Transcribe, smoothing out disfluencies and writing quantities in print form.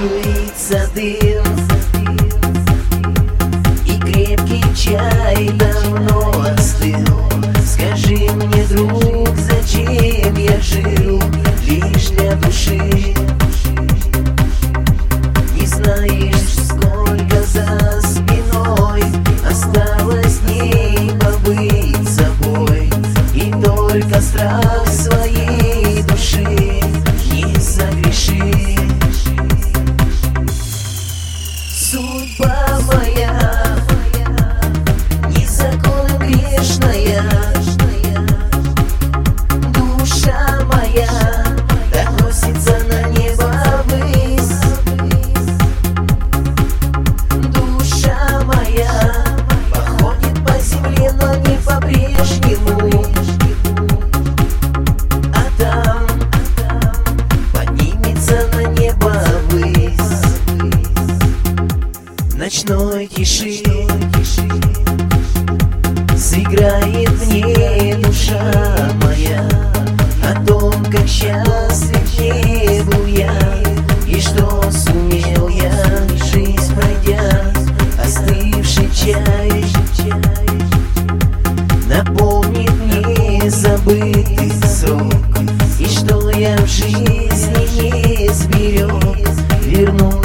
струится дым, и крепкий чай давно остыл. Скажи мне, друг, зачем я жил лишь для души? Не знаешь, сколько за спиной осталось дней побыть собой, и только страх своей души не согреши. Судьба моя незаконно грешная, душа моя доносится на небо ввысь. Душа моя походит по земле, но не по-прежнему, а там поднимется на небо ввысь. Ночной тиши сыграет в ней душа моя о том, как счастлив не был я, и что сумел я, жизнь пройдя, остывший чай напомнит мне забытый срок, и что я в жизни не сберег, верну